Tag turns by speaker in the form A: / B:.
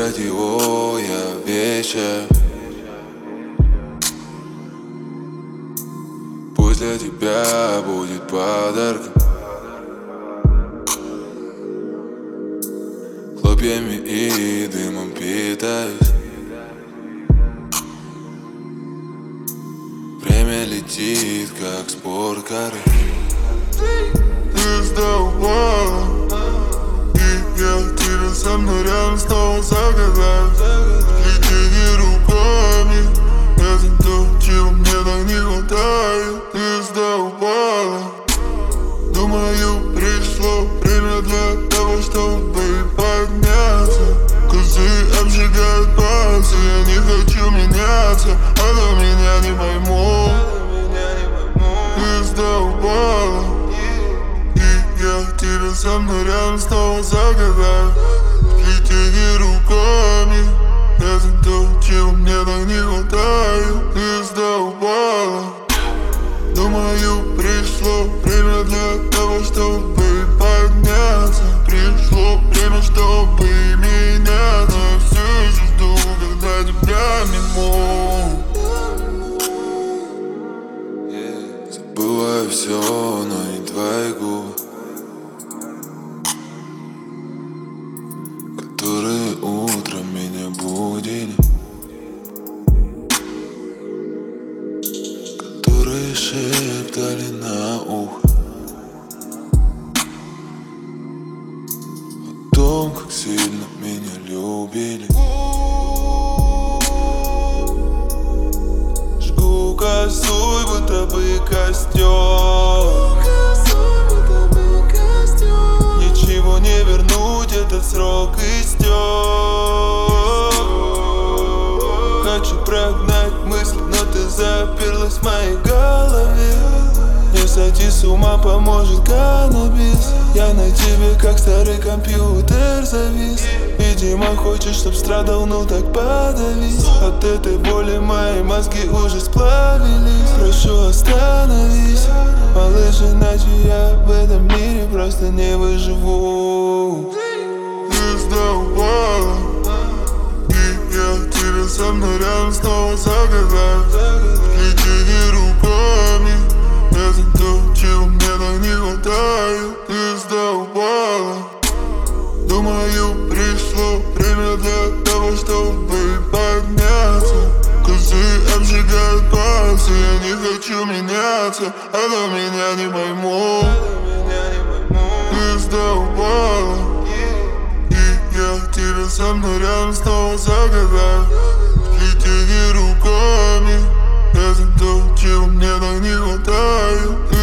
A: Выбрать его я вечер. Пусть для тебя будет подарком, хлопьями и дымом питаюсь. Время летит, как спорткары.
B: Ты сдавала, и я тебя со мной рядом снова загадаю. Летите руками, это то, чего мне так не хватает. Ты сдавала, думаю, пришло время для того, чтобы подняться. Козы обжигают пальцы, я не хочу меняться, а то меня не поймут. Ты сдавала, и я тебя со мной рядом снова загадаю. Летите руками, это то, чего мне так не хватает. Ты сдавала, думаю, пришло время для того, чтобы подняться. Пришло время, чтобы меняться. Я все еще жду, когда тебя мимо.
A: Забываю все, но не твои губы, которые утром меня будили, которые шептали на ухо о том, как сильно меня любили. Жгу косой, будто бы костер. Ничего не вернуть, этот срок истек. Хочу прогнать мысли, но ты заперлась в моей голове. Не сойти с ума поможет каннабис. Я на тебе как старый компьютер завис. Видимо, хочешь, чтоб страдал, ну так подавись. От этой боли мои мозги уже сплавились. Прошу, остановись, малыш, иначе я в этом мире просто не выживу.
B: Ты сдавала, и я тебя со мной рядом снова загадаю. Летите руками, это то, чего мне так не хватает. Ты сдавала, думаю, пришло время для того, чтобы подняться. Козы обжигают пальцы, я не хочу меняться, а то меня не поймут. Ты сдавала, и я тебя со мной рядом снова загадаю. Летите руками, это то, чего мне так не хватает.